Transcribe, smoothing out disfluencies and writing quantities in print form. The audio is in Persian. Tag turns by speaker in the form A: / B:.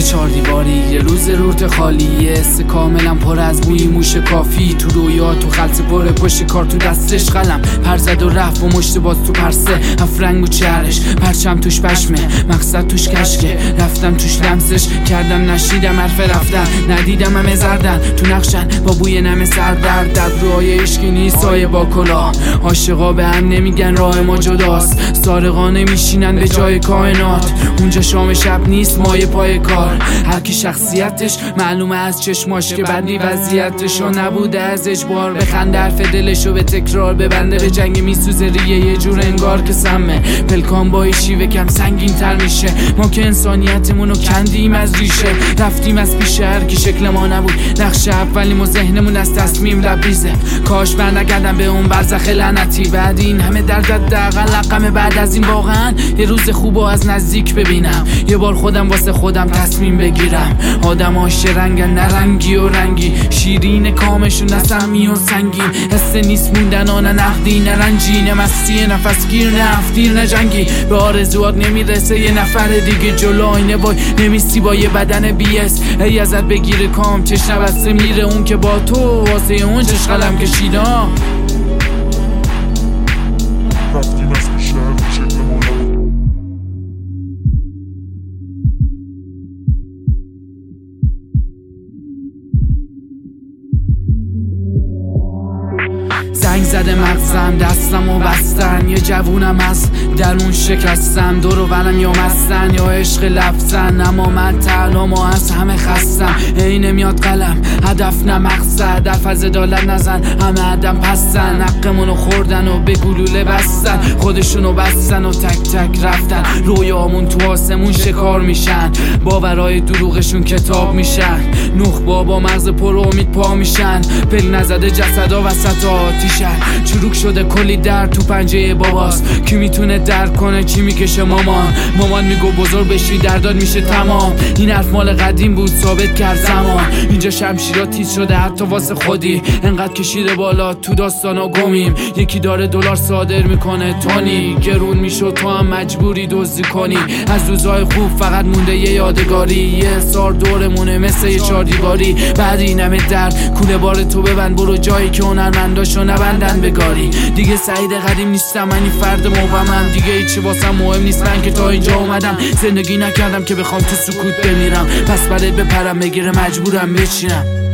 A: چهار دیواری، یه روز رورت خالی، یه حس کاملا پر از بوی موش کافی. تو رویا تو خلط پره، پشت کار تو دستش قلم پر زد و رفت و مشت باز تو پرسه. افرنگ بود چهرش، پرچم توش پشمه، مقصد توش کشکه. رفتم توش لمسش کردم، نشیدم حرف رفتن، ندیدم همه زردن تو نقشن با بوی نم سردرد. در روهای عشقی نیست سایه با کلاه، عاشقا به هم نمیگن راه ما جداست، سارقا نمیشینن به جای کائنات. اونجا شام شب نیست مایه پای کار، هر کی شخصیتش معلومه از چشماش که بدی وضعیتشو نبوده از اجبار. بخند حرف دلشو به تکرار ببنده، به جنگ میسوزه ریه یه جور انگار که سمه. پلکان با شیوه کم سنگین تر میشه، ما که انسانیتمونو کندیم از ریشه. رفتیم از پیش هر کی شکل ما نبود، نقش اولیم و ذهنمون از تصمیم لبریزه. کاش برنگردم به اون برزخ لعنتی، بعد این همه درد حداقل رقم بعد از این واقعا یه روز خوبو از نزدیک ببینم. یه بار خودم واسه خودم تصمیم بگیرم. آدم هاش رنگن نه رنگی و رنگی، شیرین کامشون نه سمی و سنگین. حس نیست موندن نه نقدی نه رنجی، نه مستی نفس گیر نه افدیر نه جنگی. به آرزوات نمیرسه یه نفر دیگه جلو آینه وای نمیستی با یه بدن بیس. ای ازت بگیره کام چشم بسته میره اون که با تو واسه اون چش قلم کشیدم.
B: رفتیم از پیش هر کی شکل ما نبود.
A: زنگ زده مغزم، دستم و بستن. یه جوونم هست درون شکستم، دور و برم یا مستن یا عشق لفظن. اما من تنها ما از همه خستم، ای نمیاد قلم هدف نه مقصد. در فاز عدالت نزن همه عدم پستن، حقمونو خوردن و به گلوله بستن. خودشونو بستن و تک تک رفتن، رویامون تو آسمون شکار میشن، باورای دروغشون کتاب میشن. نخبا با مغز پر امید پا میشن، پل نزده جسدا وسط آتیشن. چروک شده کلی در تو پنجه باباست، کی میتونه درک کنه چی میکشه مامان میگو بزرگ بشی درداد میشه تمام. این حرف مال قدیم بود ثابت کرد زمان، اینجا شمشیرات تیز شده حتی واسه خودی. انقدر کشیده بالا تو داستانا گمیم، یکی داره دلار صادر میکنه تونی. گرون میشد تو هم مجبوری دزدی کنی، از روزهای خوب فقط مونده یه یادگاری. یه سار دورمونه مثل یه چهار دیواری، بعد این همه درد کوله بار تو ببند، برو جایی که هنرمنداشو نبندن به گاری. دیگه سعید قدیم نیستم، من این فرد مبهمم، دیگه هیچی واسم مهم نیست. من که تا اینجا اومدم زندگی نکردم که بخوام تو سکوت بمیرم، پس برای بپرم بگیره مجبورم بچینم.